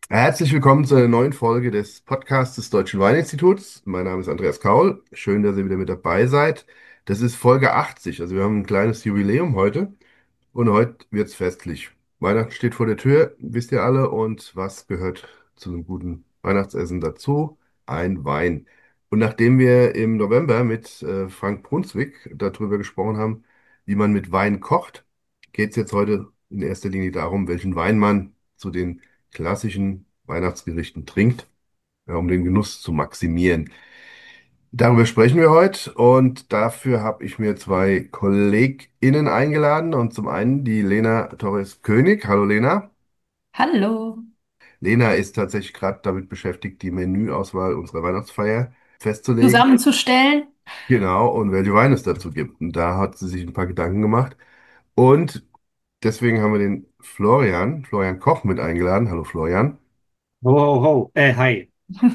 Herzlich willkommen zu einer neuen Folge des Podcasts des Deutschen Weininstituts. Mein Name ist Andreas Kaul. Schön, dass ihr wieder mit dabei seid. Das ist Folge 80, also wir haben ein kleines Jubiläum heute und heute wird's festlich. Weihnachten steht vor der Tür, wisst ihr alle, und was gehört zu einem guten Weihnachtsessen dazu? Ein Wein. Und nachdem wir im November mit Frank Brunswick darüber gesprochen haben, wie man mit Wein kocht, geht es jetzt heute in erster Linie darum, welchen Wein man zu den klassischen Weihnachtsgerichten trinkt, ja, um den Genuss zu maximieren. Darüber sprechen wir heute und dafür habe ich mir zwei KollegInnen eingeladen und zum einen die Lena Torres-König. Hallo Lena. Hallo. Lena ist tatsächlich gerade damit beschäftigt, die Menüauswahl unserer Weihnachtsfeier festzulegen. Zusammenzustellen. Genau, und welche Weine es dazu gibt. Und da hat sie sich ein paar Gedanken gemacht. Und deswegen haben wir den Florian Koch mit eingeladen. Hallo Florian. Ho, ho, ho. Hi.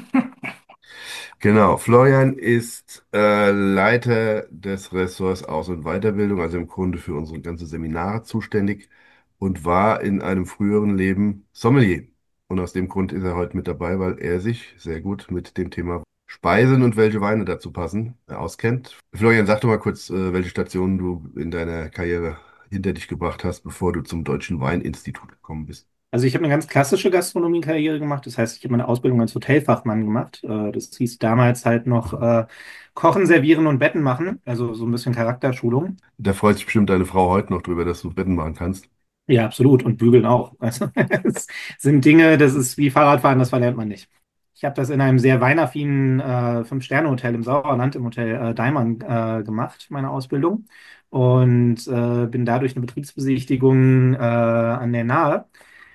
Genau, Florian ist Leiter des Ressorts Aus- und Weiterbildung, also im Grunde für unsere ganze Seminare zuständig und war in einem früheren Leben Sommelier. Und aus dem Grund ist er heute mit dabei, weil er sich sehr gut mit dem Thema Speisen und welche Weine dazu passen auskennt. Florian, sag doch mal kurz, welche Stationen du in deiner Karriere hinter dich gebracht hast, bevor du zum Deutschen Weininstitut gekommen bist. Also ich habe eine ganz klassische Gastronomiekarriere gemacht. Das heißt, ich habe meine Ausbildung als Hotelfachmann gemacht. Das hieß damals halt noch Kochen, Servieren und Betten machen. Also so ein bisschen Charakterschulung. Da freut sich bestimmt deine Frau heute noch drüber, dass du Betten machen kannst. Ja, absolut. Und Bügeln auch. Also es sind Dinge, das ist wie Fahrradfahren, das verlernt man nicht. Ich habe das in einem sehr weinaffinen Fünf-Sterne-Hotel im Sauerland, im Hotel Daimann, gemacht, meine Ausbildung. Und bin dadurch eine Betriebsbesichtigung an der Nahe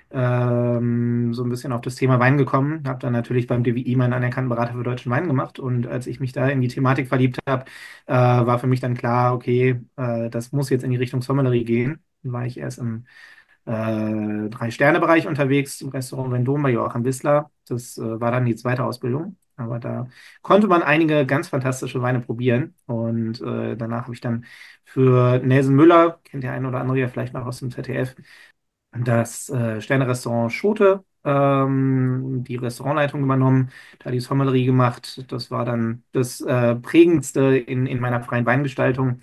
so ein bisschen auf das Thema Wein gekommen. Habe dann natürlich beim DWI meinen anerkannten Berater für deutschen Wein gemacht. Und als ich mich da in die Thematik verliebt habe, war für mich dann klar, okay, das muss jetzt in die Richtung Sommelerie gehen. Dann war ich erst im Drei-Sterne-Bereich unterwegs, im Restaurant Vendôme bei Joachim Wissler. Das war dann die zweite Ausbildung. Aber da konnte man einige ganz fantastische Weine probieren. Und danach habe ich dann für Nelson Müller, kennt der eine oder andere ja vielleicht noch aus dem ZDF, das Sterne-Restaurant Schote, die Restaurantleitung übernommen, da die Sommelerie gemacht. Das war dann das Prägendste in meiner freien Weingestaltung.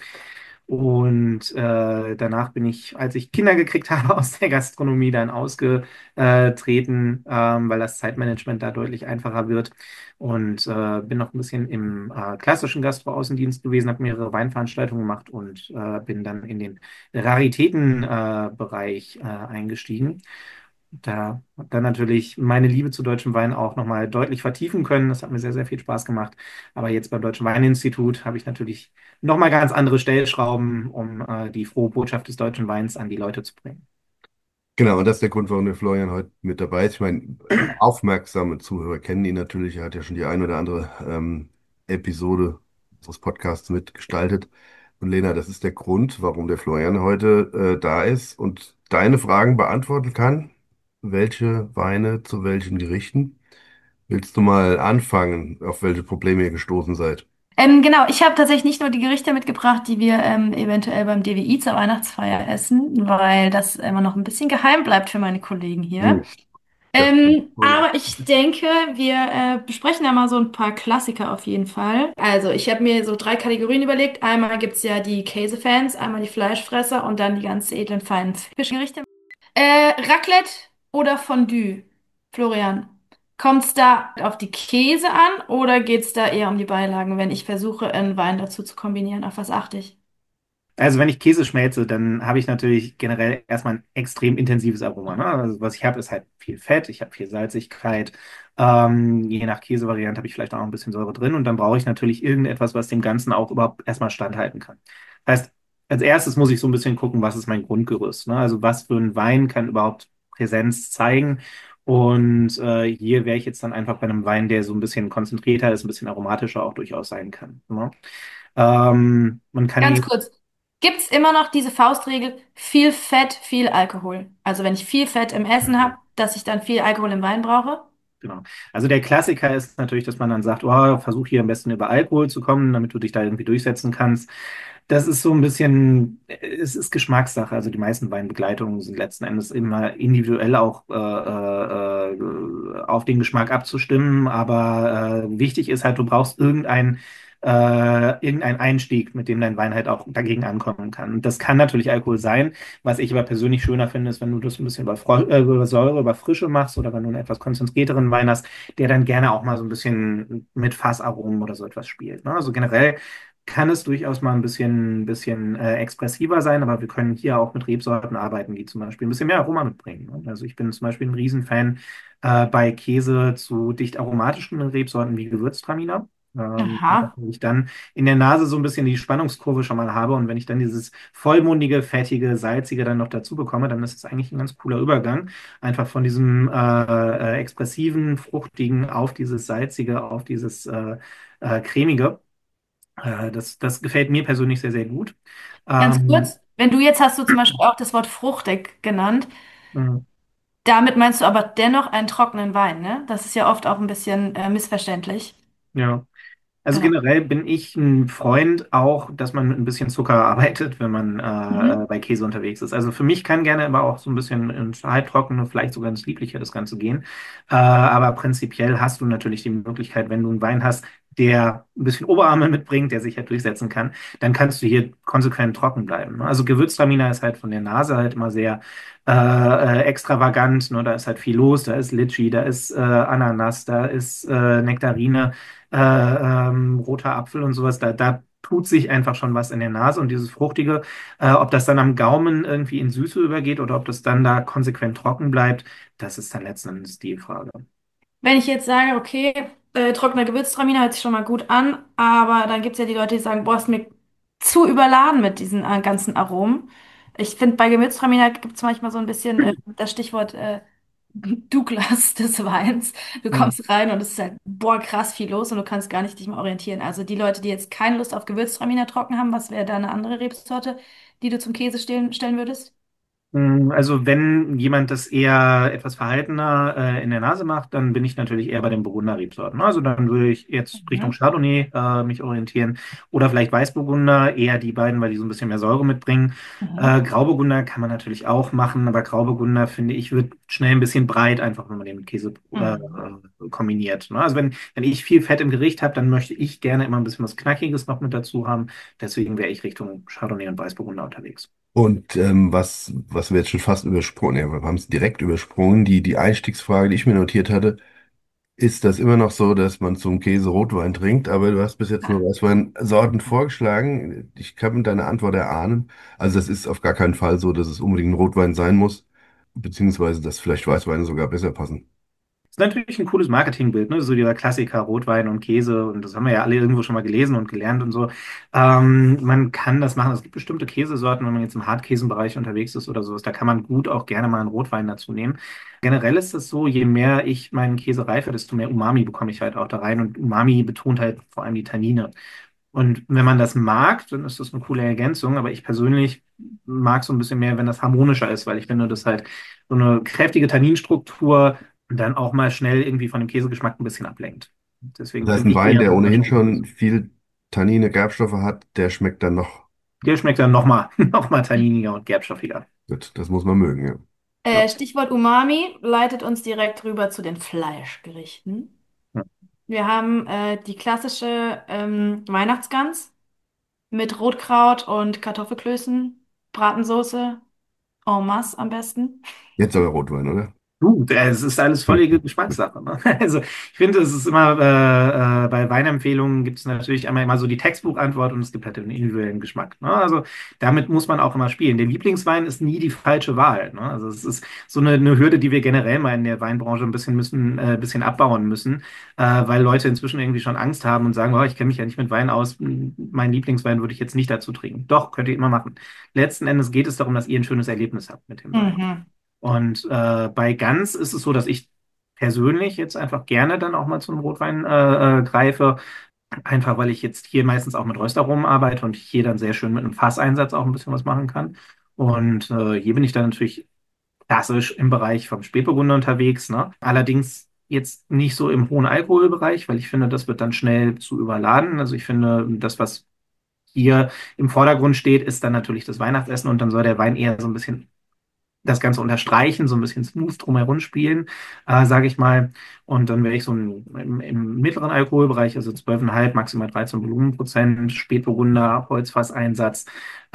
Und danach bin ich, als ich Kinder gekriegt habe, aus der Gastronomie dann ausgetreten, weil das Zeitmanagement da deutlich einfacher wird. Und bin noch ein bisschen im klassischen Gastro-Außendienst gewesen, habe mehrere Weinveranstaltungen gemacht und bin dann in den Raritätenbereich eingestiegen. Da habe dann natürlich meine Liebe zu deutschem Wein auch nochmal deutlich vertiefen können. Das hat mir sehr, sehr viel Spaß gemacht. Aber jetzt beim Deutschen Weininstitut habe ich natürlich nochmal ganz andere Stellschrauben, um die frohe Botschaft des deutschen Weins an die Leute zu bringen. Genau, und das ist der Grund, warum der Florian heute mit dabei ist. Ich meine, aufmerksame Zuhörer kennen ihn natürlich. Er hat ja schon die ein oder andere Episode unseres Podcasts mitgestaltet. Und Lena, das ist der Grund, warum der Florian heute da ist und deine Fragen beantworten kann. Welche Weine zu welchen Gerichten? Willst du mal anfangen, auf welche Probleme ihr gestoßen seid? Genau, ich habe tatsächlich nicht nur die Gerichte mitgebracht, die wir eventuell beim DWI zur Weihnachtsfeier essen, weil das immer noch ein bisschen geheim bleibt für meine Kollegen hier. Hm, das stimmt. Aber ich denke, wir besprechen ja mal so ein paar Klassiker auf jeden Fall. Also, ich habe mir so drei Kategorien überlegt. Einmal gibt es ja die Käsefans, einmal die Fleischfresser und dann die ganz edlen, feinen Fischgerichte. Raclette oder Fondue? Florian, kommt es da auf die Käse an oder geht es da eher um die Beilagen, wenn ich versuche, einen Wein dazu zu kombinieren? Auf was achte ich? Also wenn ich Käse schmelze, dann habe ich natürlich generell erstmal ein extrem intensives Aroma. Ne? Also was ich habe, ist halt viel Fett, ich habe viel Salzigkeit. Je nach Käsevariante habe ich vielleicht auch noch ein bisschen Säure drin und dann brauche ich natürlich irgendetwas, was dem Ganzen auch überhaupt erstmal standhalten kann. Das heißt, als erstes muss ich so ein bisschen gucken, was ist mein Grundgerüst. Ne? Also was für ein Wein kann überhaupt Präsenz zeigen. Und hier wäre ich jetzt dann einfach bei einem Wein, der so ein bisschen konzentrierter ist, ein bisschen aromatischer auch durchaus sein kann. Ne? Man kann Ganz ihn kurz. Gibt es immer noch diese Faustregel, viel Fett, viel Alkohol? Also wenn ich viel Fett im Essen habe, dass ich dann viel Alkohol im Wein brauche? Genau. Also der Klassiker ist natürlich, dass man dann sagt, oh, versuch hier am besten über Alkohol zu kommen, damit du dich da irgendwie durchsetzen kannst. Das ist so ein bisschen, es ist Geschmackssache. Also die meisten Weinbegleitungen sind letzten Endes immer individuell auch auf den Geschmack abzustimmen. Aber wichtig ist halt, du brauchst irgendeinen Einstieg, mit dem dein Wein halt auch dagegen ankommen kann. Das kann natürlich Alkohol sein. Was ich aber persönlich schöner finde, ist, wenn du das ein bisschen über Säure, über Frische machst oder wenn du einen etwas konzentrierteren Wein hast, der dann gerne auch mal so ein bisschen mit Fassaromen oder so etwas spielt. Ne? Also generell kann es durchaus mal ein bisschen expressiver sein, aber wir können hier auch mit Rebsorten arbeiten, die zum Beispiel ein bisschen mehr Aroma mitbringen. Ne? Also ich bin zum Beispiel ein Riesenfan bei Käse zu dicht aromatischen Rebsorten wie Gewürztraminer. Aha. Wo ich dann in der Nase so ein bisschen die Spannungskurve schon mal habe und wenn ich dann dieses vollmundige, fettige, salzige dann noch dazu bekomme, dann ist es eigentlich ein ganz cooler Übergang. Einfach von diesem expressiven, fruchtigen auf dieses salzige, auf dieses cremige. Das gefällt mir persönlich sehr, sehr gut. Ganz Ähm, kurz, wenn du jetzt hast du zum Beispiel auch das Wort fruchtig genannt. äh, Damit meinst du aber dennoch einen trockenen Wein, ne? Das ist ja oft auch ein bisschen missverständlich. ja. Also Genau. generell bin ich ein Freund auch, dass man mit ein bisschen Zucker arbeitet, wenn man Mhm. bei Käse unterwegs ist. Also für mich kann gerne aber auch so ein bisschen ins Halbtrockene, vielleicht sogar ins Liebliche das Ganze gehen. Aber prinzipiell hast du natürlich die Möglichkeit, wenn du einen Wein hast, der ein bisschen Oberarme mitbringt, der sich halt durchsetzen kann, dann kannst du hier konsequent trocken bleiben. Ne? Also Gewürztraminer ist halt von der Nase halt immer sehr extravagant. Ne? Da ist halt viel los, da ist Litchi, da ist Ananas, da ist Nektarine roter Apfel und sowas, da tut sich einfach schon was in der Nase und dieses Fruchtige, ob das dann am Gaumen irgendwie in Süße übergeht oder ob das dann da konsequent trocken bleibt, das ist dann letzten Endes die Frage. Wenn ich jetzt sage, okay, trockener Gewürztraminer hört sich schon mal gut an, aber dann gibt es ja die Leute, die sagen, boah, ist mir zu überladen mit diesen ganzen Aromen. Ich finde, bei Gewürztraminer gibt es manchmal so ein bisschen das Stichwort Douglas des Weins. Du Hm. kommst rein und es ist halt, boah, krass viel los und du kannst gar nicht dich mehr orientieren. Also die Leute, die jetzt keine Lust auf Gewürztraminer trocken haben, was wäre da eine andere Rebsorte, die du zum Käse stellen würdest? Also wenn jemand das eher etwas verhaltener in der Nase macht, dann bin ich natürlich eher bei den Burgunder-Rebsorten. Also dann würde ich jetzt Richtung Mhm. Chardonnay mich orientieren oder vielleicht Weißburgunder, eher die beiden, weil die so ein bisschen mehr Säure mitbringen. Mhm. Grauburgunder kann man natürlich auch machen, aber Grauburgunder finde ich wird schnell ein bisschen breit, einfach wenn man den mit Käse Mhm. kombiniert. Ne? Also wenn ich viel Fett im Gericht habe, dann möchte ich gerne immer ein bisschen was Knackiges noch mit dazu haben. Deswegen wäre ich Richtung Chardonnay und Weißburgunder unterwegs. Und was wir jetzt schon fast übersprungen, ja, wir haben es direkt übersprungen, die Einstiegsfrage, die ich mir notiert hatte, ist das immer noch so, dass man zum Käse Rotwein trinkt, aber du hast bis jetzt nur Weißweinsorten vorgeschlagen. Ich kann deine Antwort erahnen. Also das ist auf gar keinen Fall so, dass es unbedingt ein Rotwein sein muss, beziehungsweise dass vielleicht Weißweine sogar besser passen. Ist natürlich ein cooles Marketingbild, ne? So dieser Klassiker Rotwein und Käse und das haben wir ja alle irgendwo schon mal gelesen und gelernt und so. Man kann das machen. Es gibt bestimmte Käsesorten, wenn man jetzt im Hartkäsenbereich unterwegs ist oder sowas, da kann man gut auch gerne mal einen Rotwein dazu nehmen. Generell ist es so, je mehr ich meinen Käse reife, desto mehr Umami bekomme ich halt auch da rein und Umami betont halt vor allem die Tannine. Und wenn man das mag, dann ist das eine coole Ergänzung, aber ich persönlich mag so ein bisschen mehr, wenn das harmonischer ist, weil ich finde, das halt so eine kräftige Tanninstruktur dann auch mal schnell irgendwie von dem Käsegeschmack ein bisschen ablenkt. Das Deswegen heißt, bin ein ich Wein, eher der so bei ohnehin Schokokäse. schon viel Tannine, Gerbstoffe hat, der schmeckt dann noch Der schmeckt dann nochmal noch mal tanniniger und gerbstoffiger. gut. Das muss man mögen, ja. Ja. Stichwort Umami leitet uns direkt rüber zu den Fleischgerichten. Wir haben die klassische Weihnachtsgans mit Rotkraut und Kartoffelklößen, Bratensoße, en masse am besten. Jetzt aber Rotwein, oder? Es ist alles völlige Geschmackssache. Ne? Also ich finde, es ist immer bei Weinempfehlungen gibt es natürlich einmal immer so die Textbuchantwort und es gibt halt den individuellen Geschmack. Ne? Also damit muss man auch immer spielen. Der Lieblingswein ist nie die falsche Wahl. Ne? Also es ist so eine Hürde, die wir generell mal in der Weinbranche ein bisschen abbauen müssen, weil Leute inzwischen irgendwie schon Angst haben und sagen, oh, ich kenne mich ja nicht mit Wein aus, meinen Lieblingswein würde ich jetzt nicht dazu trinken. Doch, könnt ihr immer machen. Letzten Endes geht es darum, dass ihr ein schönes Erlebnis habt mit dem Wein. Mhm. Und bei Gans ist es so, dass ich persönlich jetzt einfach gerne dann auch mal zum Rotwein greife. Einfach weil ich jetzt hier meistens auch mit Röstaromen arbeite und hier dann sehr schön mit einem Fasseinsatz auch ein bisschen was machen kann. Und hier bin ich dann natürlich klassisch im Bereich vom Spätburgunder unterwegs, ne? Allerdings jetzt nicht so im hohen Alkoholbereich, weil ich finde, das wird dann schnell zu überladen. Also ich finde, das, was hier im Vordergrund steht, ist dann natürlich das Weihnachtsessen und dann soll der Wein eher so ein bisschen das Ganze unterstreichen, so ein bisschen smooth drumherum spielen, sage ich mal. Und dann wäre ich so im mittleren Alkoholbereich, also 12,5, maximal 13 Volumenprozent, Spätburgunder, Holzfasseinsatz.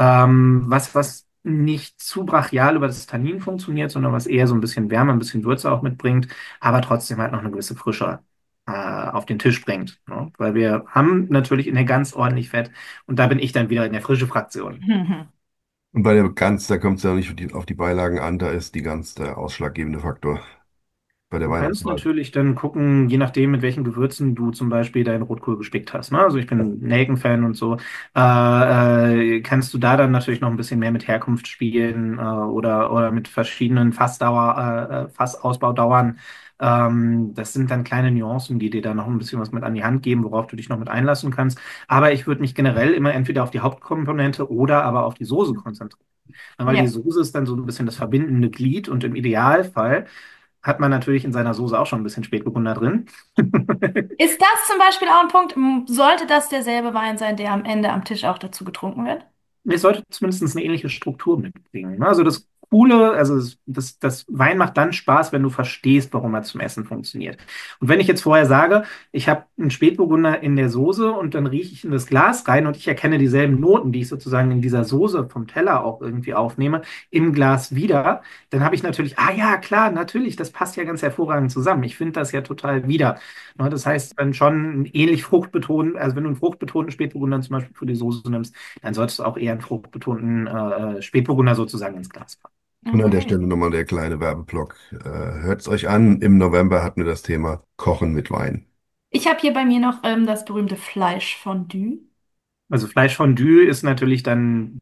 Was nicht zu brachial über das Tannin funktioniert, sondern was eher so ein bisschen Wärme, ein bisschen Würze auch mitbringt, aber trotzdem halt noch eine gewisse Frische auf den Tisch bringt. Ne? Weil wir haben natürlich in der ganz ordentlich Fett und da bin ich dann wieder in der frische Fraktion. Und bei der Gans, da kommt es ja nicht auf die Beilagen an, da ist die Gans der ausschlaggebende Faktor bei der Du kannst Weihnachtswahl. natürlich dann gucken, je nachdem, mit welchen Gewürzen du zum Beispiel deinen Rotkohl gespickt hast. Ne? Also ich bin ein Nelken-Fan und so. Kannst du da dann natürlich noch ein bisschen mehr mit Herkunft spielen oder mit verschiedenen Fassausbaudauern. Das sind dann kleine Nuancen, die dir da noch ein bisschen was mit an die Hand geben, worauf du dich noch mit einlassen kannst. Aber ich würde mich generell immer entweder auf die Hauptkomponente oder aber auf die Soße konzentrieren. Weil die Ja. Soße ist dann so ein bisschen das verbindende Glied und im Idealfall hat man natürlich in seiner Soße auch schon ein bisschen Spätburgunder drin. Ist das zum Beispiel auch ein Punkt? Sollte das derselbe Wein sein, der am Ende am Tisch auch dazu getrunken wird? Es sollte zumindest eine ähnliche Struktur mitbringen. Ne? Also das Coole, also das Wein macht dann Spaß, wenn du verstehst, warum er zum Essen funktioniert. Und wenn ich jetzt vorher sage, ich habe einen Spätburgunder in der Soße und dann rieche ich in das Glas rein und ich erkenne dieselben Noten, die ich sozusagen in dieser Soße vom Teller auch irgendwie aufnehme, im Glas wieder, dann habe ich natürlich, ah ja, klar, natürlich, das passt ja ganz hervorragend zusammen. Ich finde das ja total wieder. Ne? Das heißt, wenn schon ähnlich fruchtbetont, also wenn du einen fruchtbetonten Spätburgunder zum Beispiel für die Soße nimmst, dann solltest du auch eher einen fruchtbetonten Spätburgunder sozusagen ins Glas packen. Und an der Okay. Stelle nochmal der kleine Werbeblock. Hört es euch an, im November hatten wir das Thema Kochen mit Wein. Ich habe hier bei mir noch das berühmte Fleischfondue. Also Fleischfondue ist natürlich dann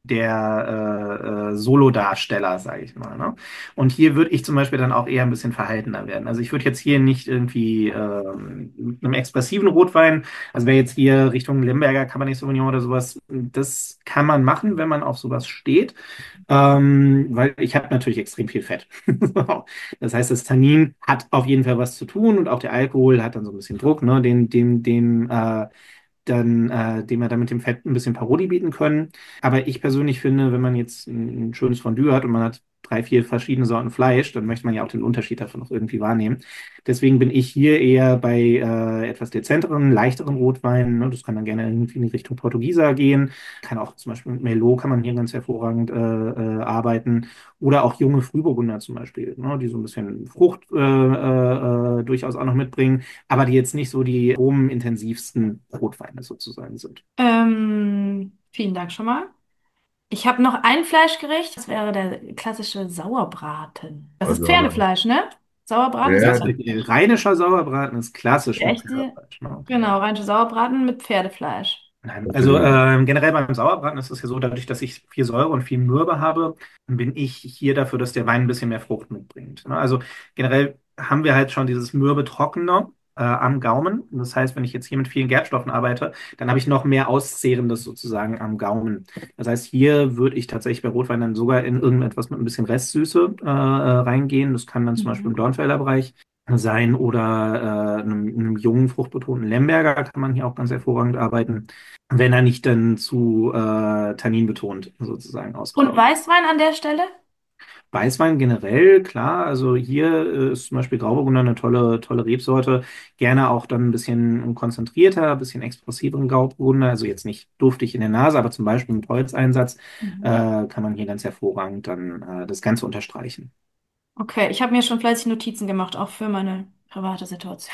der Solo-Darsteller, sage ich mal. Ne? Und hier würde ich zum Beispiel dann auch eher ein bisschen verhaltener werden. Also ich würde jetzt hier nicht irgendwie mit einem expressiven Rotwein, also wer jetzt hier Richtung Lemberger Cabernet Sauvignon oder sowas, das kann man machen, wenn man auf sowas steht, weil ich habe natürlich extrem viel Fett. Das heißt, das Tannin hat auf jeden Fall was zu tun und auch der Alkohol hat dann so ein bisschen Druck, ne? Dem wir dann mit dem Fett ein bisschen Parodie bieten können. Aber ich persönlich finde, wenn man jetzt ein schönes Fondue hat und man hat 3, 4 verschiedene Sorten Fleisch, dann möchte man ja auch den Unterschied davon noch irgendwie wahrnehmen. Deswegen bin ich hier eher bei etwas dezenteren, leichteren Rotweinen. Ne? Das kann dann gerne irgendwie in die Richtung Portugieser gehen. Kann auch zum Beispiel mit Merlot kann man hier ganz hervorragend arbeiten. Oder auch junge Frühburgunder zum Beispiel, ne? Die so ein bisschen Frucht durchaus auch noch mitbringen, aber die jetzt nicht so die aromenintensivsten Rotweine sozusagen sind. Vielen Dank schon mal. Ich habe noch ein Fleischgericht. Das wäre der klassische Sauerbraten. Das ist Also, aber, Pferdefleisch, ne? Sauerbraten ist Ja, das ja, dann rheinischer Sauerbraten ist klassisch mit echte, Pferdefleisch. Ne? genau, rheinische Sauerbraten mit Pferdefleisch. Nein, das also finde ich. generell beim Sauerbraten ist es ja so, dadurch, dass ich viel Säure und viel Mürbe habe, bin ich hier dafür, dass der Wein ein bisschen mehr Frucht mitbringt. Ne? Also generell haben wir halt schon dieses mürbe Trockene am Gaumen. Das heißt, wenn ich jetzt hier mit vielen Gerbstoffen arbeite, dann habe ich noch mehr Auszehrendes sozusagen am Gaumen. Das heißt, hier würde ich tatsächlich bei Rotwein dann sogar in irgendetwas mit ein bisschen Restsüße reingehen. Das kann dann zum Beispiel im Mhm. Dornfelder Bereich sein oder einem jungen, fruchtbetonten Lemberger kann man hier auch ganz hervorragend arbeiten, wenn er nicht dann zu Tannin betont sozusagen Und ausgebaut. Weißwein an der Stelle? Weißwein generell, klar, also hier ist zum Beispiel Grauburgunder eine tolle Rebsorte. Gerne auch dann ein bisschen konzentrierter, ein bisschen expressiveren Grauburgunder, also jetzt nicht duftig in der Nase, aber zum Beispiel mit Holzeinsatz Mhm. kann man hier ganz hervorragend dann das Ganze unterstreichen. Okay, ich habe mir schon fleißig Notizen gemacht, auch für meine private Situation.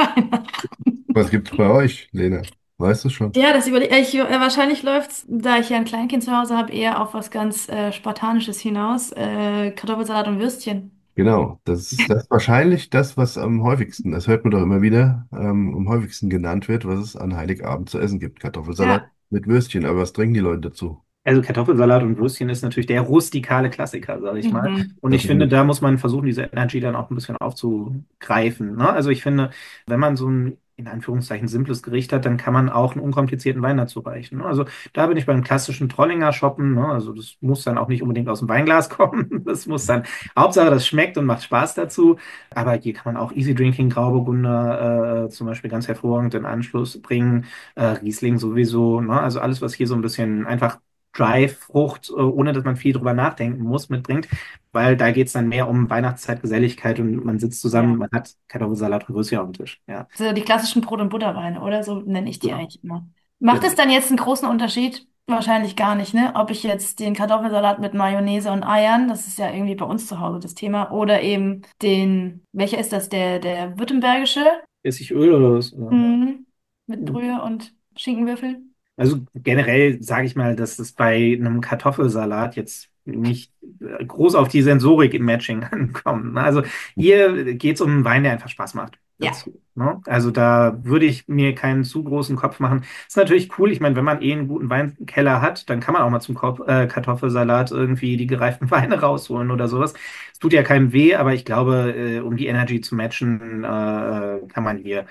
Was gibt's bei euch, Lena? Weißt du schon? Ja, das überlege ich. Wahrscheinlich läuft's, da ich ja ein Kleinkind zu Hause habe, eher auf was ganz Spartanisches hinaus. Kartoffelsalat und Würstchen. Genau, das ist wahrscheinlich das, was am häufigsten, das hört man doch immer wieder, am häufigsten genannt wird, was es an Heiligabend zu essen gibt. Kartoffelsalat Ja. mit Würstchen, aber was trinken die Leute dazu? Also Kartoffelsalat und Würstchen ist natürlich der rustikale Klassiker, sage ich mal. Mhm. Und Das ich meine finde, ich. da muss man versuchen, diese Energy dann auch ein bisschen aufzugreifen. Ne? Also ich finde, wenn man so ein in Anführungszeichen simples Gericht hat, dann kann man auch einen unkomplizierten Wein dazu reichen. Ne? Also da bin ich beim klassischen Trollinger shoppen. Ne? Also das muss dann auch nicht unbedingt aus dem Weinglas kommen. Das muss dann, Hauptsache das schmeckt und macht Spaß dazu. Aber hier kann man auch Easy Drinking Grauburgunder zum Beispiel ganz hervorragend in Anschluss bringen. Riesling sowieso. Ne? Also alles, was hier so ein bisschen einfach Dry-Frucht, ohne dass man viel drüber nachdenken muss, mitbringt, weil da geht es dann mehr um Weihnachtszeit, Geselligkeit und man sitzt zusammen, Ja. man hat Kartoffelsalat und Würstchen auf dem Tisch. Ja, So die klassischen Brot- und Butterweine, oder? So nenne ich die genau. eigentlich immer. Macht es Genau. dann jetzt einen großen Unterschied? Wahrscheinlich gar nicht, ne? Ob ich jetzt den Kartoffelsalat mit Mayonnaise und Eiern, das ist ja irgendwie bei uns zu Hause das Thema, oder eben welcher ist das? Der württembergische? Essigöl oder was? Ja. Mhm. Mit Brühe und Schinkenwürfeln? Also generell sage ich mal, dass es bei einem Kartoffelsalat jetzt nicht groß auf die Sensorik im Matching ankommt. Ne? Also hier geht es um einen Wein, der einfach Spaß macht Ja. dazu. Ne? Also da würde ich mir keinen zu großen Kopf machen. Ist natürlich cool. Ich meine, wenn man einen guten Weinkeller hat, dann kann man auch mal zum Kartoffelsalat irgendwie die gereiften Weine rausholen oder sowas. Es tut ja keinem weh, aber ich glaube, um die Energy zu matchen, kann man hier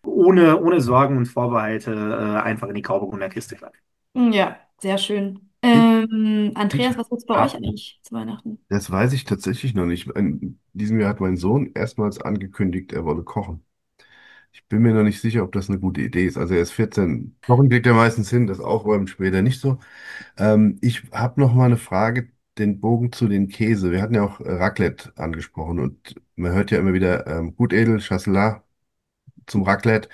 ohne Sorgen und Vorbehalte einfach in die Grauburgunder Kiste greifen. Ja, sehr schön. Ich, ich Andreas, was gibt's bei euch hab, eigentlich zu Weihnachten? das weiß ich tatsächlich noch nicht. In diesem Jahr hat mein Sohn erstmals angekündigt, er wolle kochen. Ich bin mir noch nicht sicher, ob das eine gute Idee ist. Also er ist 14. Kochen kriegt er meistens hin, das Aufräumen später nicht so. Ich habe noch mal eine Frage, den Bogen zu den Käse. Wir hatten ja auch Raclette angesprochen und man hört ja immer wieder Gutedel, Chasselas zum Raclette.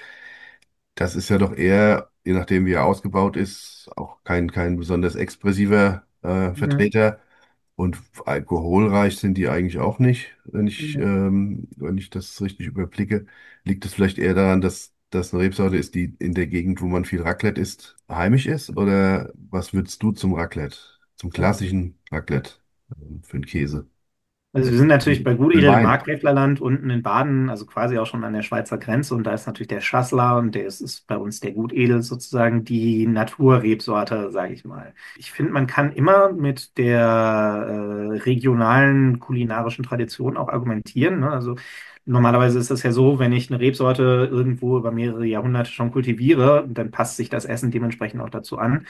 Das ist ja doch eher, je nachdem wie er ausgebaut ist, auch kein besonders expressiver Mhm. Vertreter. Und alkoholreich sind die eigentlich auch nicht, Mhm. wenn ich das richtig überblicke. Liegt es vielleicht eher daran, dass das eine Rebsorte ist, die in der Gegend, wo man viel Raclette isst, heimisch ist? Oder was würdest du zum Raclette, zum Ja. klassischen Raclette für einen Käse? Also wir sind natürlich bei Für einen Gutedel im Wein. Markgräflerland unten in Baden, also quasi auch schon an der Schweizer Grenze. Und da ist natürlich der Schassler und ist bei uns der Gutedel sozusagen die Naturrebsorte, sage ich mal. Ich finde, man kann immer mit der regionalen kulinarischen Tradition auch argumentieren. Ne? Also normalerweise ist das ja so, wenn ich eine Rebsorte irgendwo über mehrere Jahrhunderte schon kultiviere, dann passt sich das Essen dementsprechend auch dazu an.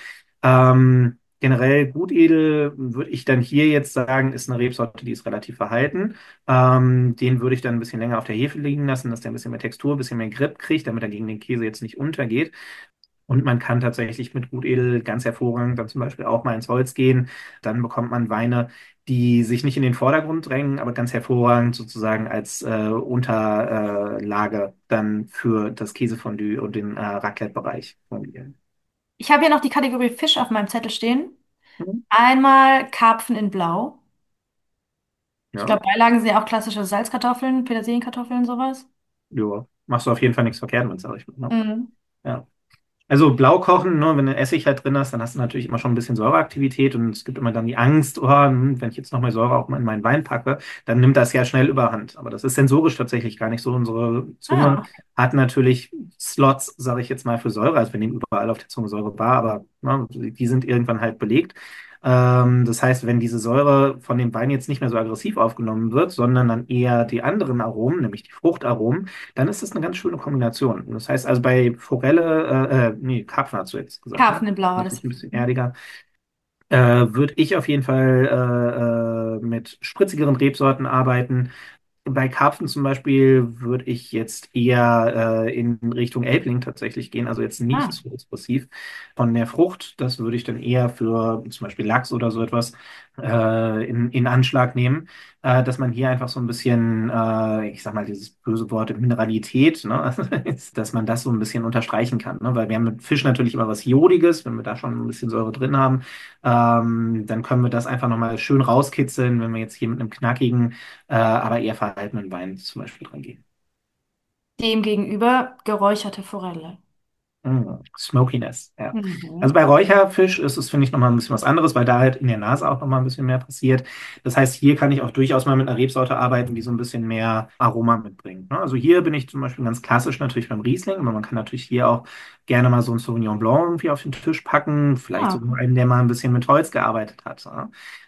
Generell Gutedel würde ich dann hier jetzt sagen, ist eine Rebsorte, die ist relativ verhalten. Den würde ich dann ein bisschen länger auf der Hefe liegen lassen, dass der ein bisschen mehr Textur, ein bisschen mehr Grip kriegt, damit er gegen den Käse jetzt nicht untergeht. Und man kann tatsächlich mit Gutedel ganz hervorragend dann zum Beispiel auch mal ins Holz gehen. Dann bekommt man Weine, die sich nicht in den Vordergrund drängen, aber ganz hervorragend sozusagen als Unterlage dann für das Käsefondue und den Raclette-Bereich fungieren. Ich habe hier noch die Kategorie Fisch auf meinem Zettel stehen. Mhm. Einmal Karpfen in Blau. Ich Ja, glaube, Beilagen sind ja auch klassische Salzkartoffeln, Petersilienkartoffeln, sowas. ja, machst du auf jeden Fall nichts verkehrt mit, sag ich mal. Ne? Mhm. Ja. Also blau kochen, ne, wenn du Essig halt drin hast, dann hast du natürlich immer schon ein bisschen Säureaktivität und es gibt immer dann die Angst, oh, wenn ich jetzt noch mal Säure auch mal in meinen Wein packe, dann nimmt das ja schnell überhand. Aber das ist sensorisch tatsächlich gar nicht so. Unsere Zunge Ah, hat natürlich Slots, sage ich jetzt mal, für Säure. Also wir nehmen überall auf der Zunge Säure wahr, aber ne, die sind irgendwann halt belegt. Das heißt, wenn diese Säure von dem Wein jetzt nicht mehr so aggressiv aufgenommen wird, sondern dann eher die anderen Aromen, nämlich die Fruchtaromen, dann ist das eine ganz schöne Kombination. Und das heißt also bei Forelle, nee, Karpfen hast du jetzt gesagt, ne? Karpfen in Blau war das. Natürlich ein bisschen erdiger. Würde ich auf jeden Fall mit spritzigeren Rebsorten arbeiten. Bei Karpfen zum Beispiel würde ich jetzt eher in Richtung Elbling tatsächlich gehen, also jetzt nicht Ah. so explosiv. Von der Frucht, das würde ich dann eher für zum Beispiel Lachs oder so etwas in Anschlag nehmen, dass man hier einfach so ein bisschen, ich sag mal, dieses böse Wort Mineralität, ne, dass man das so ein bisschen unterstreichen kann, ne? Weil wir haben mit Fisch natürlich immer was Jodiges, wenn wir da schon ein bisschen Säure drin haben, dann können wir das einfach nochmal schön rauskitzeln, wenn wir jetzt hier mit einem knackigen aber eher verhaltenen Wein zum Beispiel dran gehen. Demgegenüber geräucherte Forelle. Smokiness, ja. Also Mhm. bei Räucherfisch ist es, finde ich, nochmal ein bisschen was anderes, weil da halt in der Nase auch nochmal ein bisschen mehr passiert. Das heißt, hier kann ich auch durchaus mal mit einer Rebsorte arbeiten, die so ein bisschen mehr Aroma mitbringt. Ne? Also hier bin ich zum Beispiel ganz klassisch natürlich beim Riesling, aber man kann natürlich hier auch gerne mal so ein Sauvignon Blanc irgendwie auf den Tisch packen, vielleicht Ah, sogar einen, der mal ein bisschen mit Holz gearbeitet hat. Ja?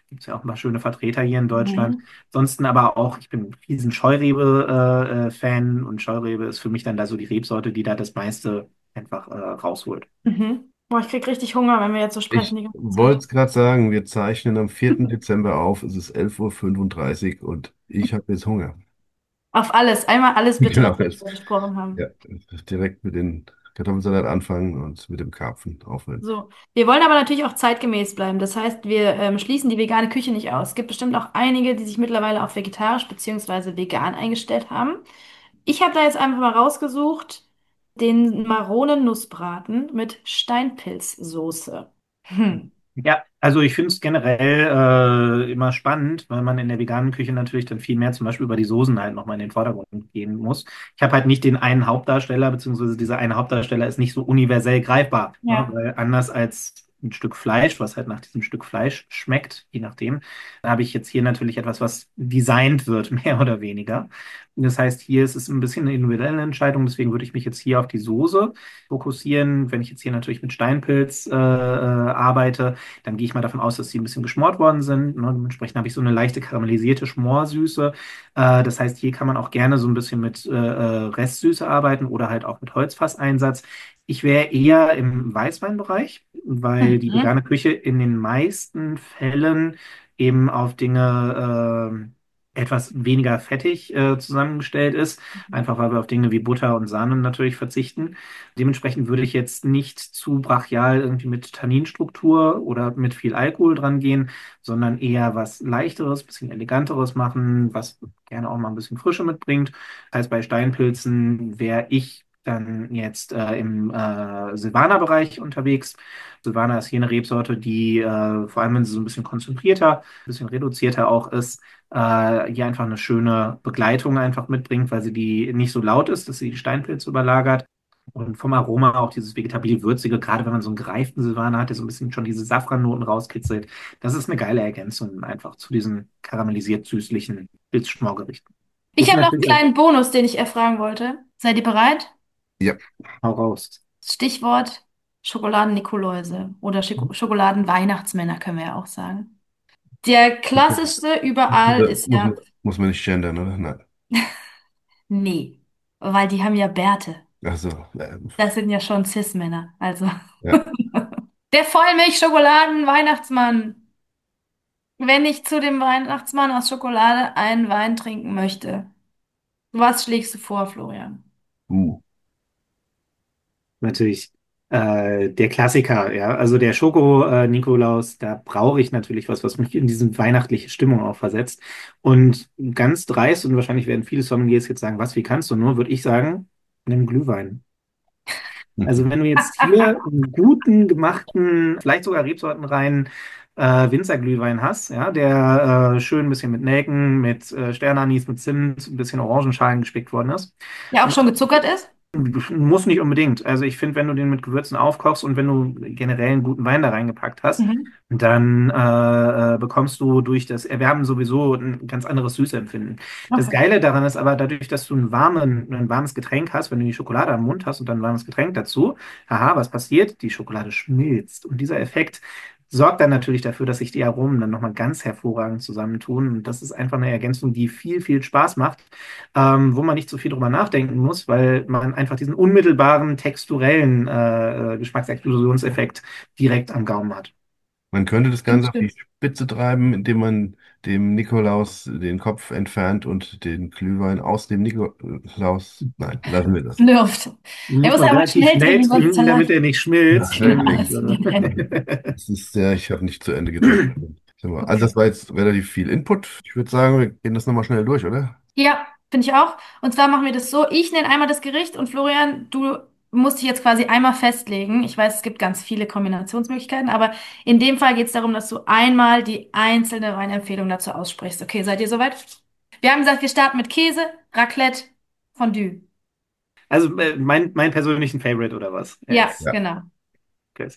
Gibt es ja auch ein paar schöne Vertreter hier in Deutschland. Mhm. Ansonsten aber auch, ich bin ein riesen Scheurebe-Fan und Scheurebe ist für mich dann da so die Rebsorte, die da das meiste einfach rausholt. Mhm. Boah, ich krieg richtig Hunger, wenn wir jetzt so sprechen Ich die ganze wollte Zeit. es gerade sagen, wir zeichnen am 4. Dezember auf, es ist 11:35 Uhr und ich habe jetzt Hunger. Auf alles, einmal alles bitte, Genau, was wir jetzt, vorher besprochen ja, haben. direkt mit den Kartoffelsalat anfangen und mit dem Karpfen aufhören. So, wir wollen aber natürlich auch zeitgemäß bleiben. Das heißt, wir schließen die vegane Küche nicht aus. Es gibt bestimmt auch einige, die sich mittlerweile auf vegetarisch bzw. vegan eingestellt haben. Ich habe da jetzt einfach mal rausgesucht, den Maronen-Nussbraten mit Steinpilzsoße. Hm. Ja, also ich finde es generell immer spannend, weil man in der veganen Küche natürlich dann viel mehr zum Beispiel über die Soßen halt nochmal in den Vordergrund gehen muss. Ich habe halt nicht den einen Hauptdarsteller, beziehungsweise dieser eine Hauptdarsteller ist nicht so universell greifbar, ne? Ja. Weil anders als ein Stück Fleisch, was halt nach diesem Stück Fleisch schmeckt, je nachdem, habe ich jetzt hier natürlich etwas, was designt wird, mehr oder weniger. Das heißt, hier ist es ein bisschen eine individuelle Entscheidung, deswegen würde ich mich jetzt hier auf die Soße fokussieren. Wenn ich jetzt hier natürlich mit Steinpilz arbeite, dann gehe ich mal davon aus, dass die ein bisschen geschmort worden sind. Ne? Dementsprechend habe ich so eine leichte karamellisierte Schmorsüße. Das heißt, hier kann man auch gerne so ein bisschen mit Restsüße arbeiten oder halt auch mit Holzfasseinsatz. Ich wäre eher im Weißweinbereich, weil die Mhm. vegane Küche in den meisten Fällen eben auf Dinge etwas weniger fettig zusammengestellt ist, einfach weil wir auf Dinge wie Butter und Sahne natürlich verzichten. Dementsprechend würde ich jetzt nicht zu brachial irgendwie mit Tanninstruktur oder mit viel Alkohol dran gehen, sondern eher was Leichteres, bisschen Eleganteres machen, was gerne auch mal ein bisschen Frische mitbringt. Das heißt, bei Steinpilzen wäre ich dann jetzt im Silvaner-Bereich unterwegs. Silvaner ist hier eine Rebsorte, die vor allem, wenn sie so ein bisschen konzentrierter, ein bisschen reduzierter auch ist, hier einfach eine schöne Begleitung einfach mitbringt, weil sie die nicht so laut ist, dass sie die Steinpilze überlagert. Und vom Aroma auch dieses vegetabil-würzige, gerade wenn man so einen gereiften Silvaner hat, der so ein bisschen schon diese Safrannoten rauskitzelt. Das ist eine geile Ergänzung einfach zu diesen karamellisiert-süßlichen Pilzschmorgerichten. Ich Muss habe man noch einen natürlich auch kleinen Bonus, den ich erfragen wollte. Seid ihr bereit? Ja. hau raus. Stichwort Schokoladen-Nikoläuse oder Schokoladen-Weihnachtsmänner können wir ja auch sagen. Der klassischste überall ist Muss ja, man, muss man nicht gendern, oder? Nein. nee, weil die haben ja Bärte. Also, Das sind ja schon Cis-Männer. Also, ja. der Vollmilch-Schokoladen-Weihnachtsmann. Wenn ich zu dem Weihnachtsmann aus Schokolade einen Wein trinken möchte, was schlägst du vor, Florian? Uh. Natürlich der Klassiker, ja. Also der Schoko-Nikolaus, da brauche ich natürlich was, was mich in diese weihnachtliche Stimmung auch versetzt. Und ganz dreist, und wahrscheinlich werden viele Sommeliers jetzt sagen, was, wie kannst du nur, würde ich sagen, nimm Glühwein. Also wenn du jetzt hier einen guten, gemachten, vielleicht sogar rebsortenreinen Winzerglühwein hast, ja, der schön ein bisschen mit Nelken, mit Sternanis, mit Zimt, ein bisschen Orangenschalen gespickt worden ist. Der auch schon gezuckert ist? Muss nicht unbedingt. Also ich finde, wenn du den mit Gewürzen aufkochst und wenn du generell einen guten Wein da reingepackt hast, Mhm. dann bekommst du durch das Erwärmen sowieso ein ganz anderes Süßeempfinden. Das Okay. Geile daran ist aber, dadurch, dass du ein warmes Getränk hast, wenn du die Schokolade am Mund hast und dann ein warmes Getränk dazu, haha, was passiert? Die Schokolade schmilzt. Und dieser Effekt sorgt dann natürlich dafür, dass sich die Aromen dann nochmal ganz hervorragend zusammentun. Und das ist einfach eine Ergänzung, die viel, viel Spaß macht, wo man nicht so viel drüber nachdenken muss, weil man einfach diesen unmittelbaren texturellen Geschmacksexplosionseffekt direkt am Gaumen hat. Man könnte das Ganze auf die Stimmt. Spitze treiben, indem man dem Nikolaus den Kopf entfernt und den Glühwein aus dem Nikolaus. Nein, lassen wir das. Schlürft. Er Muss muss man aber relativ schnell schnell trinken, sonst trinken, damit zerläuft. er nicht Ja, schmilzt. Genau, Nämlich. richtig. ist genial. Das ist ja, ich habe nicht zu Ende gedacht. Sag mal, also Okay. das war jetzt relativ viel Input. Ich würde sagen, wir gehen das nochmal schnell durch, oder? Ja, finde ich auch. Und zwar machen wir das so, ich nenne einmal das Gericht und Florian, du musst dich jetzt quasi einmal festlegen. Ich weiß, es gibt ganz viele Kombinationsmöglichkeiten, aber in dem Fall geht es darum, dass du einmal die einzelne Weinempfehlung dazu aussprichst. Okay, seid ihr soweit? Wir haben gesagt, wir starten mit Käse, Raclette, Fondue. Also mein persönlichen Favorite oder was? Ja, Yes. Ja. genau. Okay.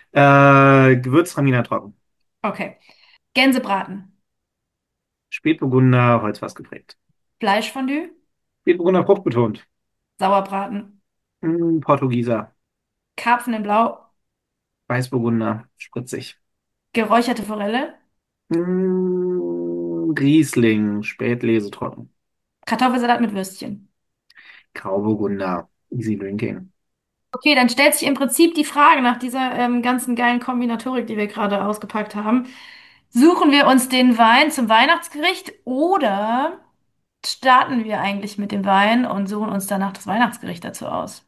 Gewürztraminer trocken. Okay. Gänsebraten, Spätburgunder, Holzfass geprägt. Fleischfondue, Spätburgunder fruchtbetont. Sauerbraten, Portugieser. Karpfen in Blau, Weißburgunder, spritzig. geräucherte Forelle, Riesling, Spätlese trocken. Kartoffelsalat mit Würstchen. Grauburgunder, easy drinking. Okay, dann stellt sich im Prinzip die Frage nach dieser ganzen geilen Kombinatorik, die wir gerade ausgepackt haben. Suchen wir uns den Wein zum Weihnachtsgericht oder starten wir eigentlich mit dem Wein und suchen uns danach das Weihnachtsgericht dazu aus?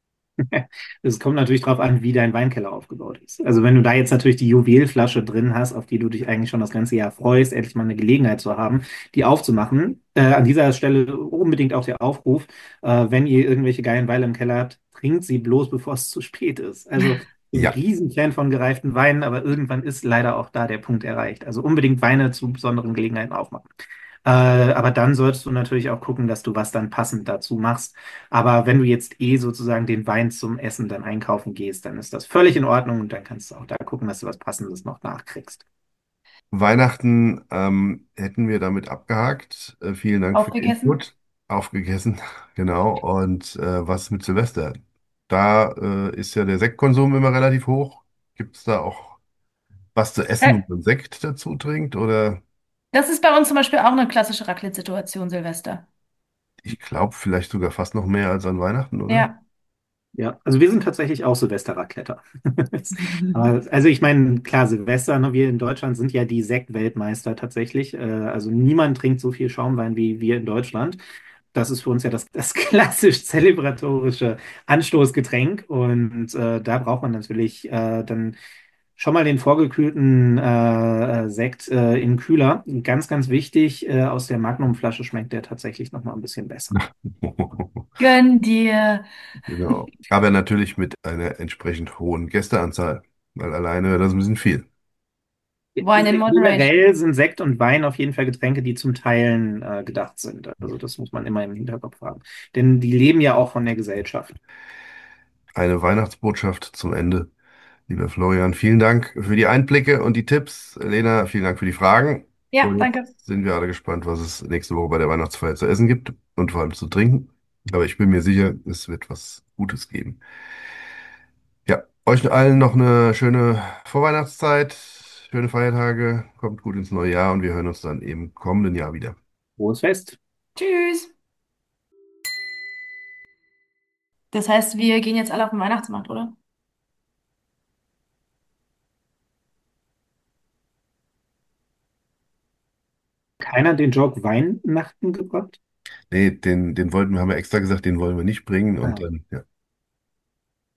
Es kommt natürlich darauf an, wie dein Weinkeller aufgebaut ist. Also wenn du da jetzt natürlich die Juwelflasche drin hast, auf die du dich eigentlich schon das ganze Jahr freust, endlich mal eine Gelegenheit zu haben, die aufzumachen. An dieser Stelle unbedingt auch der Aufruf, wenn ihr irgendwelche geilen Weine im Keller habt, trinkt sie bloß, bevor es zu spät ist. Also ich bin ein Ja, Riesenfan von gereiften Weinen, aber irgendwann ist leider auch da der Punkt erreicht. Also unbedingt Weine zu besonderen Gelegenheiten aufmachen. Aber dann solltest du natürlich auch gucken, dass du was dann passend dazu machst. Aber wenn du jetzt eh sozusagen den Wein zum Essen dann einkaufen gehst, dann ist das völlig in Ordnung und dann kannst du auch da gucken, dass du was Passendes noch nachkriegst. Weihnachten hätten wir damit abgehakt. Vielen Dank für den Aufgegessen? Input. Aufgegessen, genau. Und was mit Silvester? Da ist ja der Sektkonsum immer relativ hoch. Gibt es da auch was zu essen, Äh, wo man Sekt dazu trinkt? Oder Das ist bei uns zum Beispiel auch eine klassische Raclette-Situation, Silvester. ich glaube vielleicht sogar fast noch mehr als an Weihnachten, oder? Ja. Ja, also wir sind tatsächlich auch Silvester-Racletter. Also ich meine, klar, Silvester, ne, wir in Deutschland sind ja die Sekt-Weltmeister tatsächlich. Also niemand trinkt so viel Schaumwein wie wir in Deutschland. Das ist für uns ja das klassisch zelebratorische Anstoßgetränk. Und da braucht man natürlich dann schon mal den vorgekühlten Sekt im Kühler. Ganz, ganz wichtig, aus der Magnumflasche schmeckt der tatsächlich noch mal ein bisschen besser. Gönn dir. Genau. Aber natürlich mit einer entsprechend hohen Gästeanzahl, weil alleine wäre das ein bisschen viel. Wine in moderation. Generell sind Sekt und Wein auf jeden Fall Getränke, die zum Teilen gedacht sind. Also das muss man immer im Hinterkopf haben. Denn die leben ja auch von der Gesellschaft. Eine Weihnachtsbotschaft zum Ende. Lieber Florian, vielen Dank für die Einblicke und die Tipps. Lena, vielen Dank für die Fragen. Ja, Und danke. jetzt sind wir alle gespannt, was es nächste Woche bei der Weihnachtsfeier zu essen gibt und vor allem zu trinken. Aber ich bin mir sicher, es wird was Gutes geben. Ja, euch allen noch eine schöne Vorweihnachtszeit, schöne Feiertage, kommt gut ins neue Jahr und wir hören uns dann im kommenden Jahr wieder. Frohes Fest. Tschüss. Das heißt, wir gehen jetzt alle auf den Weihnachtsmarkt, oder? Keiner den Joke Weihnachten gebracht? Nee, den wollten wir, haben wir extra gesagt, den wollen wir nicht bringen und Ah. dann, ja.